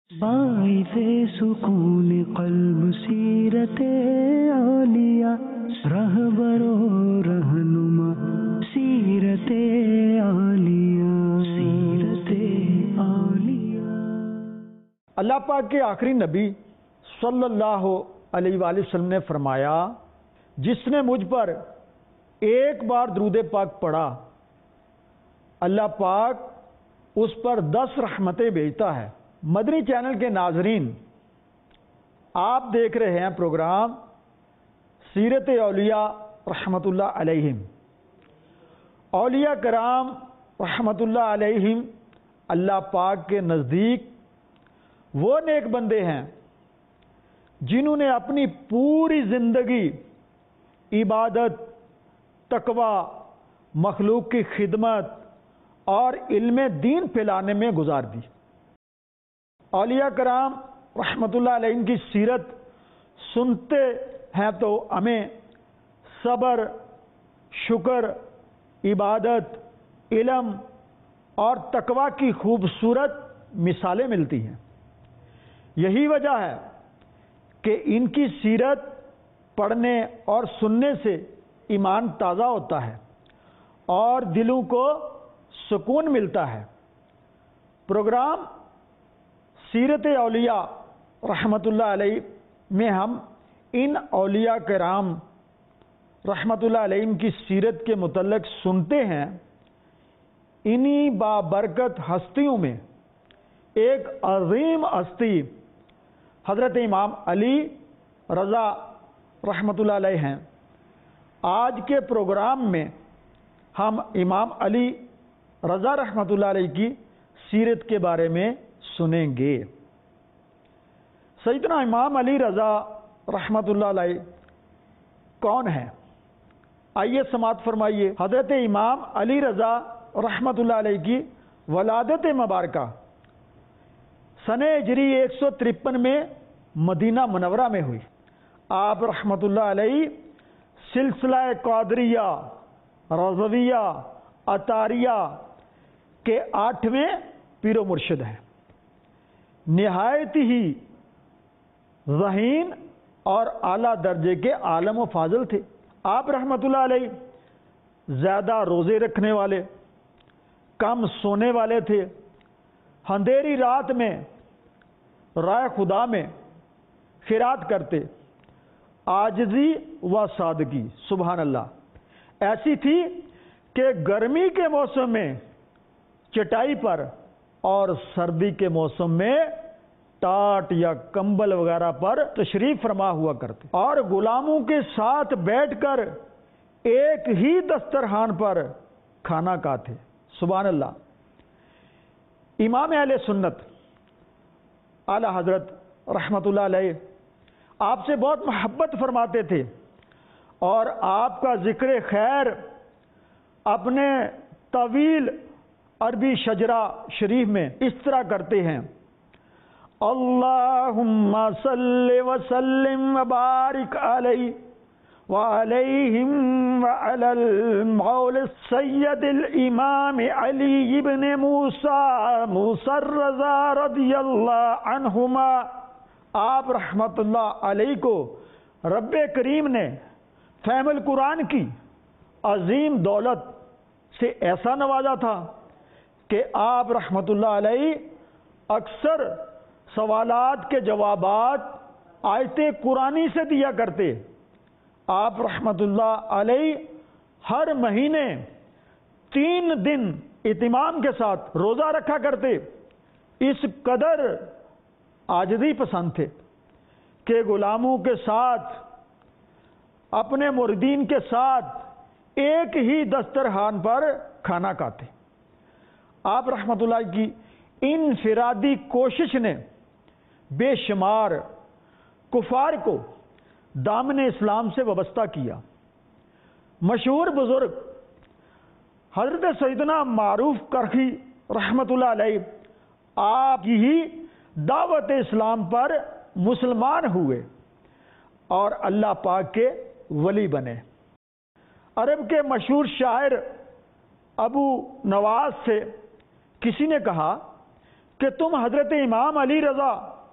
باعث سکون قلب سیرت اولیاء، رہبر و رہنما سیرت اولیاء، سیرت اولیاء۔ اللہ پاک کے آخری نبی صلی اللہ علیہ وآلہ وسلم نے فرمایا، جس نے مجھ پر ایک بار درود پاک پڑھا، اللہ پاک اس پر 10 رحمتیں بھیجتا ہے۔ مدنی چینل کے ناظرین، آپ دیکھ رہے ہیں پروگرام سیرت اولیاء رحمت اللہ علیہم۔ اولیاء کرام رحمت اللہ علیہم اللہ پاک کے نزدیک وہ نیک بندے ہیں جنہوں نے اپنی پوری زندگی عبادت، تقوی، مخلوق کی خدمت اور علم دین پھیلانے میں گزار دی۔ اولیاء کرام رحمت اللہ علیہ کی سیرت سنتے ہیں تو ہمیں صبر، شکر، عبادت، علم اور تقوی کی خوبصورت مثالیں ملتی ہیں۔ یہی وجہ ہے کہ ان کی سیرت پڑھنے اور سننے سے ایمان تازہ ہوتا ہے اور دلوں کو سکون ملتا ہے۔ پروگرام سیرت اولیاء رحمت اللہ علیہ میں ہم ان اولیاء کرام رحمت اللہ علیہ کی سیرت کے متعلق سنتے ہیں۔ انہی بابرکت ہستیوں میں ایک عظیم ہستی حضرت امام علی رضا رحمت اللہ علیہ ہیں۔ آج کے پروگرام میں ہم امام علی رضا رحمت اللہ علیہ کی سیرت کے بارے میں سنیں گے۔ سیدنا امام علی رضا رحمت اللہ علیہ کون ہیں؟ آئیے سماعت فرمائیے۔ حضرت امام علی رضا رحمت اللہ علیہ کی ولادت مبارکہ سنہ ہجری 153 میں مدینہ منورہ میں ہوئی۔ آپ رحمت اللہ علیہ سلسلہ قادریہ، رضویہ، عطاریہ کے 8ویں پیر و مرشد ہیں۔ نہایت ہی ذہین اور اعلیٰ درجے کے عالم و فاضل تھے۔ آپ رحمت اللہ علیہ زیادہ روزے رکھنے والے، کم سونے والے تھے۔ اندھیری رات میں رائے خدا میں خیرات کرتے، عاجزی و سادگی سبحان اللہ ایسی تھی کہ گرمی کے موسم میں چٹائی پر اور سردی کے موسم میں ٹاٹ یا کمبل وغیرہ پر تشریف فرما ہوا کرتے، اور غلاموں کے ساتھ بیٹھ کر ایک ہی دسترخوان پر کھانا کھاتے سبحان اللہ۔ امام اہل سنت اعلی حضرت رحمت اللہ علیہ آپ سے بہت محبت فرماتے تھے، اور آپ کا ذکر خیر اپنے طویل عربی شجرہ شریف میں اس طرح کرتے ہیں: اللہم صلی وسلم وبارک علیہ وعلیہم وعلی المول السید الامام علی ابن موسیٰ الرضا رضی اللہ عنہما۔ آپ رحمت اللہ علیہ کو رب کریم نے فہم القرآن کی عظیم دولت سے ایسا نوازا تھا کہ آپ رحمت اللہ علیہ اکثر سوالات کے جوابات آیتیں قرآنی سے دیا کرتے۔ آپ رحمت اللہ علیہ ہر مہینے 3 دن اہتمام کے ساتھ روزہ رکھا کرتے۔ اس قدر عاجزی پسند تھے کہ غلاموں کے ساتھ، اپنے مریدین کے ساتھ ایک ہی دسترخوان پر کھانا کھاتے۔ آپ رحمت اللہ کی انفرادی کوشش نے بے شمار کفار کو دامن اسلام سے وابستہ کیا۔ مشہور بزرگ حضرت سیدنا معروف کرخی رحمت اللہ علیہ آپ کی ہی دعوت اسلام پر مسلمان ہوئے اور اللہ پاک کے ولی بنے۔ عرب کے مشہور شاعر ابو نواس سے کسی نے کہا کہ تم حضرت امام علی رضا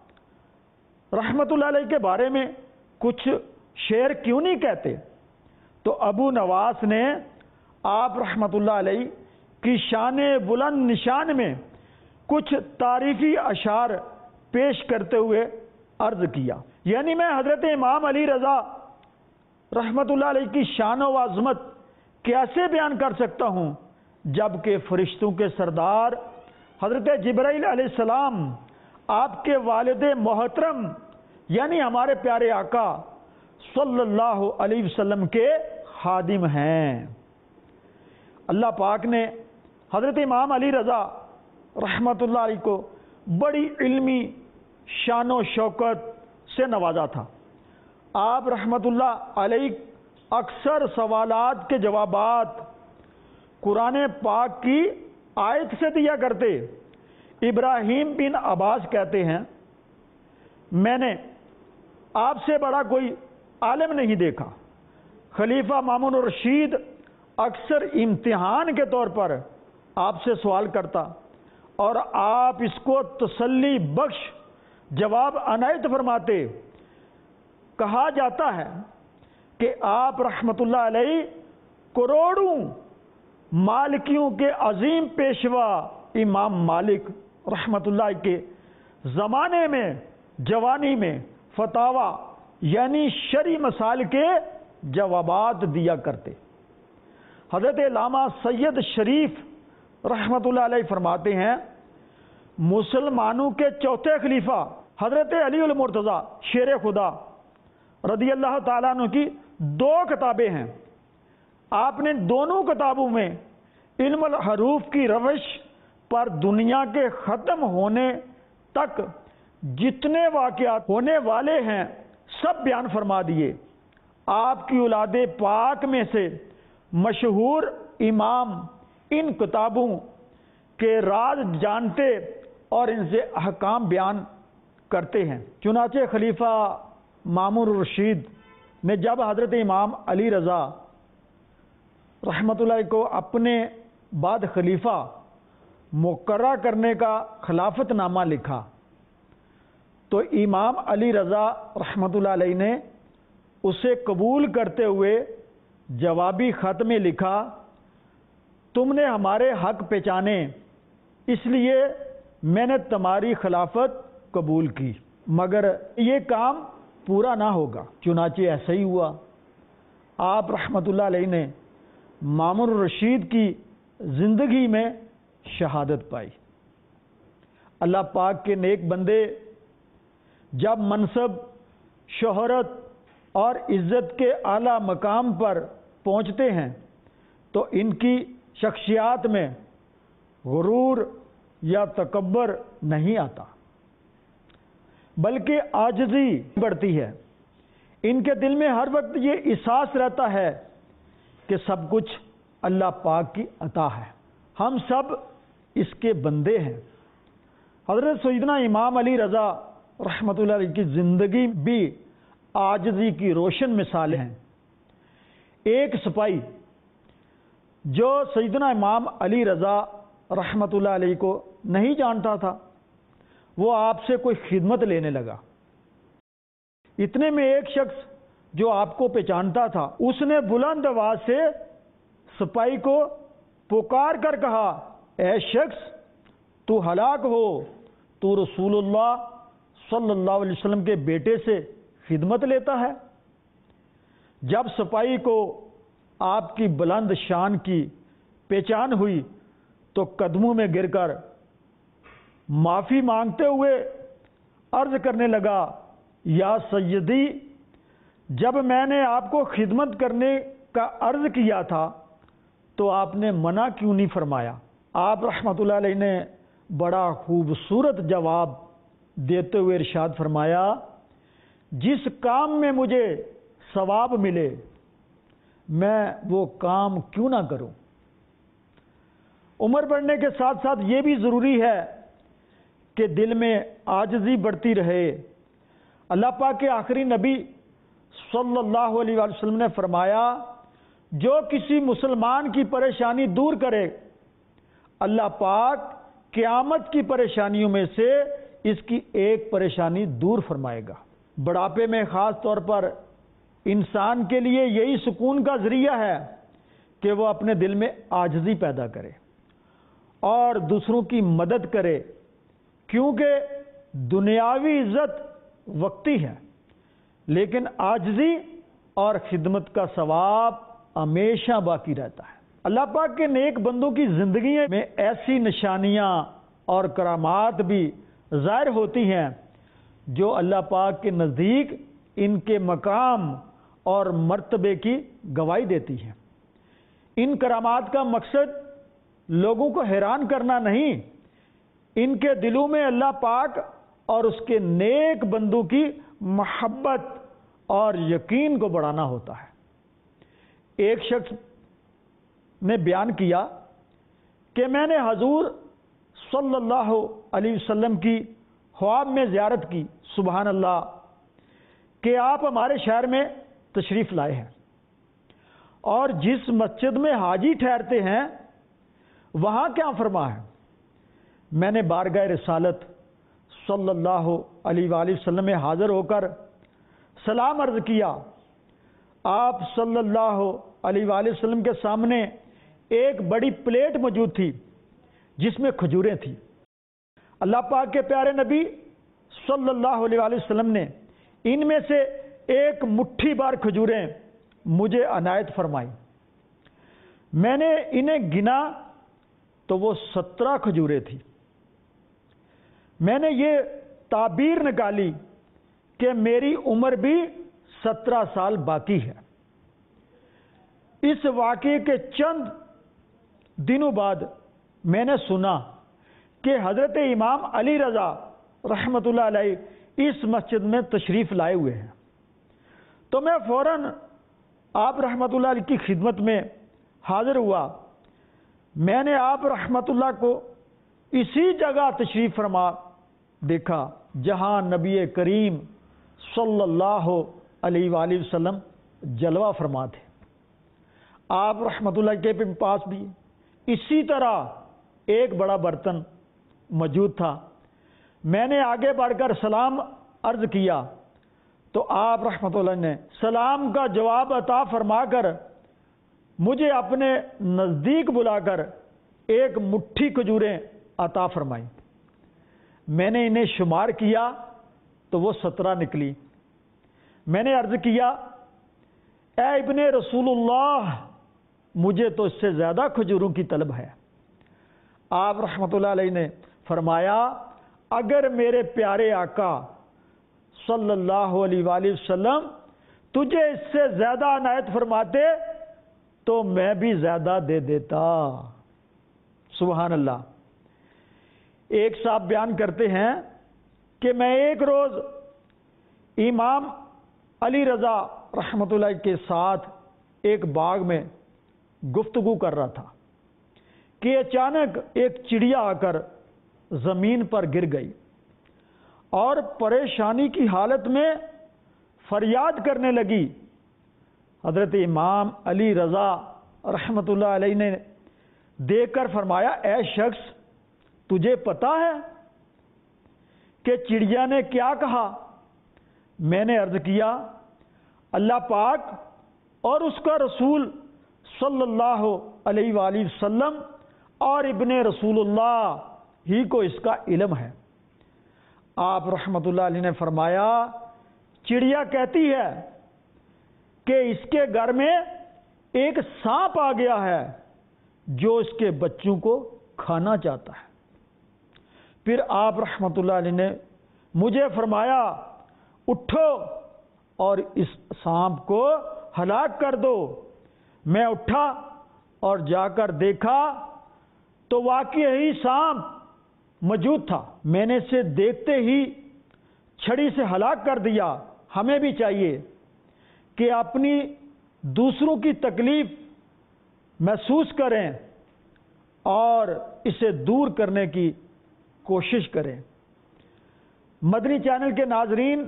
رحمت اللہ علیہ کے بارے میں کچھ شعر کیوں نہیں کہتے؟ تو ابو نواس نے آپ رحمت اللہ علیہ کی شان بلند نشان میں کچھ تعریفی اشعار پیش کرتے ہوئے عرض کیا، یعنی میں حضرت امام علی رضا رحمت اللہ علیہ کی شان و عظمت کیسے بیان کر سکتا ہوں جبکہ فرشتوں کے سردار حضرت جبرائیل علیہ السلام آپ کے والد محترم یعنی ہمارے پیارے آقا صلی اللہ علیہ وسلم کے خادم ہیں۔ اللہ پاک نے حضرت امام علی رضا رحمت اللہ علیہ کو بڑی علمی شان و شوکت سے نوازا تھا۔ آپ رحمت اللہ علیہ اکثر سوالات کے جوابات قرآن پاک کی آیت سے دیا کرتے۔ ابراہیم بن عباس کہتے ہیں، میں نے آپ سے بڑا کوئی عالم نہیں دیکھا۔ خلیفہ مامون الرشید اکثر امتحان کے طور پر آپ سے سوال کرتا اور آپ اس کو تسلی بخش جواب عنایت فرماتے۔ کہا جاتا ہے کہ آپ رحمت اللہ علیہ کروڑوں مالکیوں کے عظیم پیشوا امام مالک رحمت اللہ کے زمانے میں جوانی میں فتاوی یعنی شرعی مسائل کے جوابات دیا کرتے۔ حضرت علامہ سید شریف رحمت اللہ علیہ فرماتے ہیں، مسلمانوں کے چوتھے خلیفہ حضرت علی المرتضیٰ شیر خدا رضی اللہ تعالیٰ عنہ کی 2 کتابیں ہیں۔ آپ نے دونوں کتابوں میں علم الحروف کی روش پر دنیا کے ختم ہونے تک جتنے واقعات ہونے والے ہیں سب بیان فرما دیے۔ آپ کی اولاد پاک میں سے مشہور امام ان کتابوں کے راز جانتے اور ان سے احکام بیان کرتے ہیں۔ چنانچہ خلیفہ مامون الرشید نے جب حضرت امام علی رضا رحمت اللہ کو اپنے بعد خلیفہ مقرر کرنے کا خلافت نامہ لکھا تو امام علی رضا رحمت اللہ علیہ نے اسے قبول کرتے ہوئے جوابی خط میں لکھا، تم نے ہمارے حق پہچانے اس لیے میں نے تمہاری خلافت قبول کی، مگر یہ کام پورا نہ ہوگا۔ چنانچہ ایسا ہی ہوا۔ آپ رحمت اللہ علیہ نے مامون الرشید کی زندگی میں شہادت پائی۔ اللہ پاک کے نیک بندے جب منصب، شہرت اور عزت کے اعلیٰ مقام پر پہنچتے ہیں تو ان کی شخصیات میں غرور یا تکبر نہیں آتا بلکہ عاجزی بڑھتی ہے۔ ان کے دل میں ہر وقت یہ احساس رہتا ہے کہ سب کچھ اللہ پاک کی عطا ہے، ہم سب اس کے بندے ہیں۔ حضرت سیدنا امام علی رضا رحمت اللہ علیہ کی زندگی بھی عاجزی کی روشن مثال ہیں۔ ایک سپاہی جو سیدنا امام علی رضا رحمت اللہ علیہ کو نہیں جانتا تھا، وہ آپ سے کوئی خدمت لینے لگا۔ اتنے میں ایک شخص جو آپ کو پہچانتا تھا، اس نے بلند آواز سے سپاہی کو پکار کر کہا، اے شخص تو ہلاک ہو، تو رسول اللہ صلی اللہ علیہ وسلم کے بیٹے سے خدمت لیتا ہے۔ جب سپاہی کو آپ کی بلند شان کی پہچان ہوئی تو قدموں میں گر کر معافی مانگتے ہوئے عرض کرنے لگا، یا سیدی، جب میں نے آپ کو خدمت کرنے کا عرض کیا تھا تو آپ نے منع کیوں نہیں فرمایا؟ آپ رحمت اللہ علیہ نے بڑا خوبصورت جواب دیتے ہوئے ارشاد فرمایا، جس کام میں مجھے ثواب ملے میں وہ کام کیوں نہ کروں۔ عمر بڑھنے کے ساتھ ساتھ یہ بھی ضروری ہے کہ دل میں عاجزی بڑھتی رہے۔ اللہ پاک کے آخری نبی صلی اللہ علیہ وآلہ وسلم نے فرمایا، جو کسی مسلمان کی پریشانی دور کرے اللہ پاک قیامت کی پریشانیوں میں سے اس کی ایک پریشانی دور فرمائے گا۔ بڑھاپے میں خاص طور پر انسان کے لیے یہی سکون کا ذریعہ ہے کہ وہ اپنے دل میں عاجزی پیدا کرے اور دوسروں کی مدد کرے، کیونکہ دنیاوی عزت وقتی ہے، لیکن عاجزی اور خدمت کا ثواب ہمیشہ باقی رہتا ہے۔ اللہ پاک کے نیک بندوں کی زندگی میں ایسی نشانیاں اور کرامات بھی ظاہر ہوتی ہیں جو اللہ پاک کے نزدیک ان کے مقام اور مرتبے کی گواہی دیتی ہیں۔ ان کرامات کا مقصد لوگوں کو حیران کرنا نہیں، ان کے دلوں میں اللہ پاک اور اس کے نیک بندوں کی محبت اور یقین کو بڑھانا ہوتا ہے۔ ایک شخص نے بیان کیا کہ میں نے حضور صلی اللہ علیہ وسلم کی خواب میں زیارت کی، سبحان اللہ، کہ آپ ہمارے شہر میں تشریف لائے ہیں اور جس مسجد میں حاجی ٹھہرتے ہیں وہاں کیا فرما ہے؟ میں نے بارگاہ رسالت صلی اللہ علیہ وآلہ وسلم میں حاضر ہو کر سلام عرض کیا۔ آپ صلی اللہ علیہ وآلہ وسلم کے سامنے ایک بڑی پلیٹ موجود تھی جس میں کھجوریں تھیں۔ اللہ پاک کے پیارے نبی صلی اللہ علیہ وآلہ وسلم نے ان میں سے ایک مٹھی بار کھجوریں مجھے عنایت فرمائی۔ میں نے انہیں گنا تو وہ 17 کھجوریں تھیں۔ میں نے یہ تعبیر نکالی کہ میری عمر بھی 17 سال باقی ہے۔ اس واقعے کے چند دنوں بعد میں نے سنا کہ حضرت امام علی رضا رحمۃ اللہ علیہ اس مسجد میں تشریف لائے ہوئے ہیں، تو میں فوراً آپ رحمۃ اللہ علیہ کی خدمت میں حاضر ہوا۔ میں نے آپ رحمۃ اللہ کو اسی جگہ تشریف فرما دیکھا جہاں نبی کریم صلی اللہ علیہ وآلہ وسلم جلوہ فرما تھے۔ آپ رحمۃ اللہ کے پاس بھی اسی طرح ایک بڑا برتن موجود تھا۔ میں نے آگے بڑھ کر سلام عرض کیا تو آپ رحمۃ اللہ نے سلام کا جواب عطا فرما کر مجھے اپنے نزدیک بلا کر ایک مٹھی کھجوریں عطا فرمائی۔ میں نے انہیں شمار کیا تو وہ 17 نکلی۔ میں نے عرض کیا، اے ابن رسول اللہ، مجھے تو اس سے زیادہ کھجوروں کی طلب ہے۔ آپ رحمۃ اللہ علیہ نے فرمایا، اگر میرے پیارے آقا صلی اللہ علیہ وآلہ وسلم تجھے اس سے زیادہ عنایت فرماتے تو میں بھی زیادہ دے دیتا۔ سبحان اللہ۔ ایک صاحب بیان کرتے ہیں کہ میں ایک روز امام علی رضا رحمۃ اللہ کے ساتھ ایک باغ میں گفتگو کر رہا تھا کہ اچانک ایک چڑیا آ کر زمین پر گر گئی اور پریشانی کی حالت میں فریاد کرنے لگی۔ حضرت امام علی رضا رحمۃ اللہ علیہ نے دیکھ کر فرمایا، اے شخص، تجھے پتا ہے کہ چڑیا نے کیا کہا؟ میں نے عرض کیا، اللہ پاک اور اس کا رسول صلی اللہ علیہ وآلہ وسلم اور ابن رسول اللہ ہی کو اس کا علم ہے۔ آپ رحمۃ اللہ علیہ نے فرمایا، چڑیا کہتی ہے کہ اس کے گھر میں ایک سانپ آ گیا ہے جو اس کے بچوں کو کھانا چاہتا ہے۔ پھر آپ رحمۃ اللہ علیہ نے مجھے فرمایا، اٹھو اور اس سانپ کو ہلاک کر دو۔ میں اٹھا اور جا کر دیکھا تو واقعی سانپ موجود تھا۔ میں نے اسے دیکھتے ہی چھڑی سے ہلاک کر دیا۔ ہمیں بھی چاہیے کہ اپنی دوسروں کی تکلیف محسوس کریں اور اسے دور کرنے کی کوشش کریں۔ مدنی چینل کے ناظرین،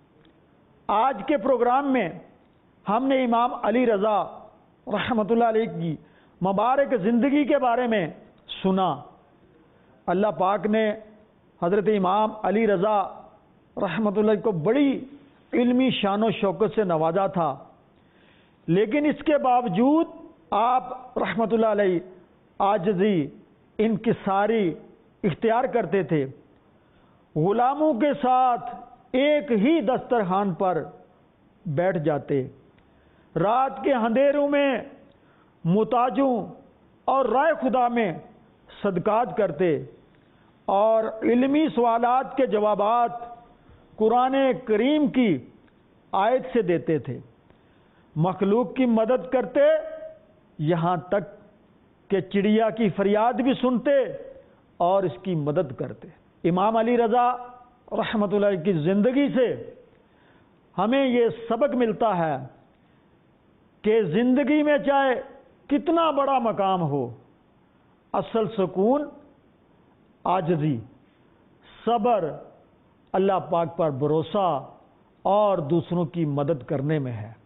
آج کے پروگرام میں ہم نے امام علی رضا رحمۃ اللہ علیہ کی مبارک زندگی کے بارے میں سنا۔ اللہ پاک نے حضرت امام علی رضا رحمۃ اللہ کو بڑی علمی شان و شوکت سے نوازا تھا، لیکن اس کے باوجود آپ رحمۃ اللہ علیہ عاجزی انکساری اختیار کرتے تھے، غلاموں کے ساتھ ایک ہی دسترخوان پر بیٹھ جاتے، رات کے اندھیروں میں محتاجوں اور رائے خدا میں صدقات کرتے، اور علمی سوالات کے جوابات قرآن کریم کی آیت سے دیتے تھے، مخلوق کی مدد کرتے، یہاں تک کہ چڑیا کی فریاد بھی سنتے اور اس کی مدد کرتے۔ امام علی رضا رحمۃ اللہ کی زندگی سے ہمیں یہ سبق ملتا ہے کہ زندگی میں چاہے کتنا بڑا مقام ہو، اصل سکون عاجزی، صبر، اللہ پاک پر بھروسہ اور دوسروں کی مدد کرنے میں ہے۔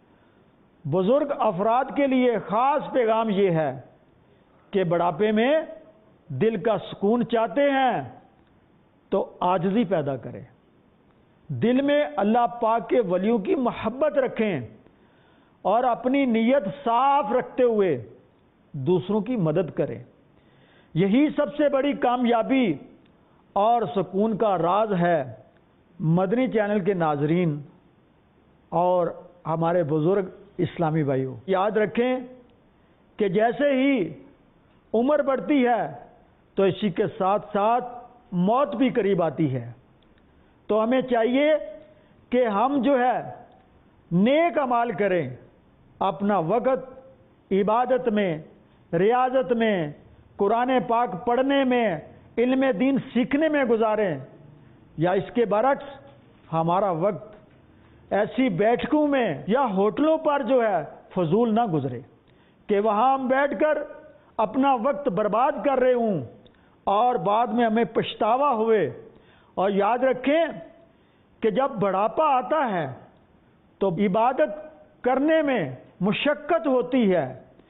بزرگ افراد کے لیے خاص پیغام یہ ہے کہ بڑھاپے میں دل کا سکون چاہتے ہیں تو عاجزی پیدا کریں، دل میں اللہ پاک کے ولیوں کی محبت رکھیں اور اپنی نیت صاف رکھتے ہوئے دوسروں کی مدد کریں۔ یہی سب سے بڑی کامیابی اور سکون کا راز ہے۔ مدنی چینل کے ناظرین اور ہمارے بزرگ اسلامی بھائیوں، یاد رکھیں کہ جیسے ہی عمر بڑھتی ہے تو اسی کے ساتھ ساتھ موت بھی قریب آتی ہے، تو ہمیں چاہیے کہ ہم جو ہے نیک اعمال کریں، اپنا وقت عبادت میں، ریاضت میں، قرآن پاک پڑھنے میں، علم دین سیکھنے میں گزاریں، یا اس کے برعکس ہمارا وقت ایسی بیٹھکوں میں یا ہوٹلوں پر جو ہے فضول نہ گزرے کہ وہاں ہم بیٹھ کر اپنا وقت برباد کر رہے ہوں اور بعد میں ہمیں پچھتاوا ہوئے۔ اور یاد رکھیں کہ جب بڑھاپا آتا ہے تو عبادت کرنے میں مشقت ہوتی ہے،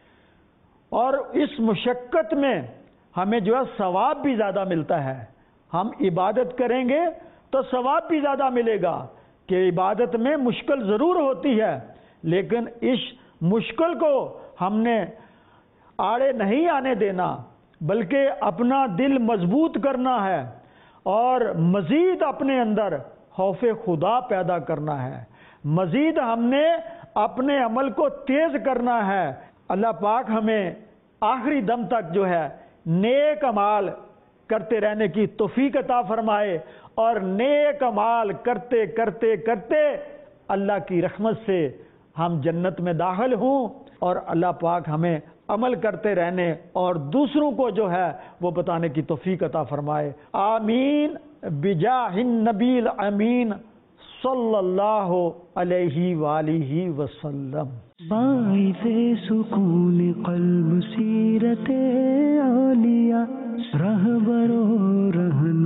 اور اس مشقت میں ہمیں جو ہے ثواب بھی زیادہ ملتا ہے۔ ہم عبادت کریں گے تو ثواب بھی زیادہ ملے گا، کہ عبادت میں مشکل ضرور ہوتی ہے، لیکن اس مشکل کو ہم نے آڑے نہیں آنے دینا، بلکہ اپنا دل مضبوط کرنا ہے اور مزید اپنے اندر خوف خدا پیدا کرنا ہے، مزید ہم نے اپنے عمل کو تیز کرنا ہے۔ اللہ پاک ہمیں آخری دم تک جو ہے نیک اعمال کرتے رہنے کی توفیق عطا فرمائے، اور نیک اعمال کرتے کرتے کرتے اللہ کی رحمت سے ہم جنت میں داخل ہوں، اور اللہ پاک ہمیں عمل کرتے رہنے اور دوسروں کو جو ہے وہ بتانے کی توفیق عطا فرمائے۔ آمین بجاہ النبی الامین صلی اللہ علیہ وآلہ وسلم۔ باعث سکون قلب سیرت اولیاء، رہبر و رہنما